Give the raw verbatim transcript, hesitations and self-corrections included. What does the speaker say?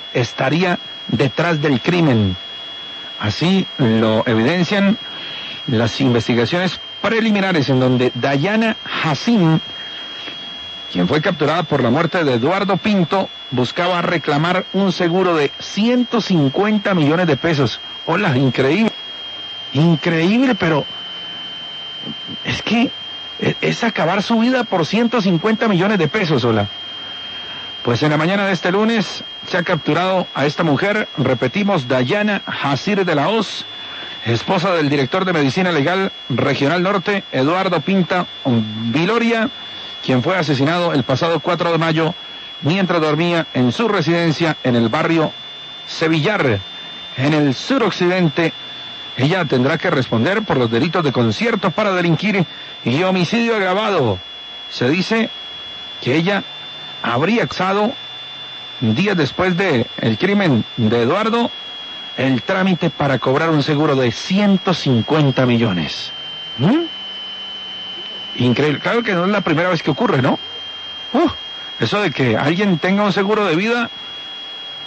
estaría detrás del crimen. Así lo evidencian las investigaciones preliminares en donde Dayana Hassim, quien fue capturada por la muerte de Eduardo Pinto, buscaba reclamar un seguro de ciento cincuenta millones de pesos. Hola, increíble. Increíble, pero es que es acabar su vida por ciento cincuenta millones de pesos, hola. Pues en la mañana de este lunes se ha capturado a esta mujer, repetimos, Dayana Hassim de la Hoz, esposa del director de Medicina Legal Regional Norte, Eduardo Pinto Viloria, quien fue asesinado el pasado cuatro de mayo mientras dormía en su residencia en el barrio Sevillar, en el suroccidente. Ella tendrá que responder por los delitos de concierto para delinquir y homicidio agravado. Se dice que ella habría usado días después de el crimen de Eduardo el trámite para cobrar un seguro de ciento cincuenta millones. ¿Mm? Increíble. Claro que no es la primera vez que ocurre, ¿no? Uh, eso de que alguien tenga un seguro de vida